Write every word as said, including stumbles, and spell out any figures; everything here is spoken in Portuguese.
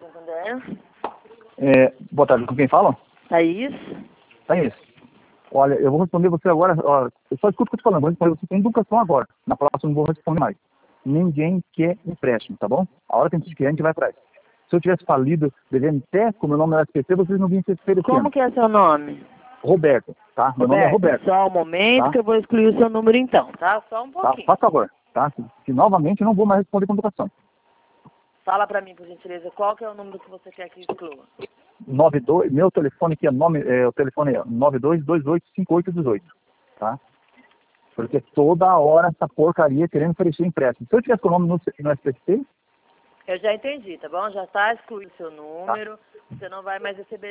Santander. É, boa tarde, com quem fala? Thaís. Thaís, olha, eu vou responder você agora, ó, eu só escuto o que eu tô falando, vou responder você com educação agora. Na próxima eu não vou responder mais. Ninguém quer empréstimo, tá bom? A hora que a gente quer, a gente vai atrás. Se eu tivesse falido, devendo até com o meu nome no S P C, vocês não vinham se oferecendo. Como que é seu nome? Roberto, tá? Meu nome é Roberto. Só um momento, tá? que eu vou excluir o seu número então, tá? Só um Tá? pouquinho. Faz favor, tá? Que, que novamente eu não vou mais responder com educação. Fala pra mim, por gentileza, qual que é o número que você quer que exclua? nove dois, meu telefone aqui é, nome, é o telefone é nove dois dois oito cinco oito um oito, tá? Porque toda hora essa porcaria querendo oferecer empréstimo. Se eu tivesse com o nome no, no S P C... Eu já entendi, tá bom? Já tá excluído o seu Tá. número, você não vai mais receber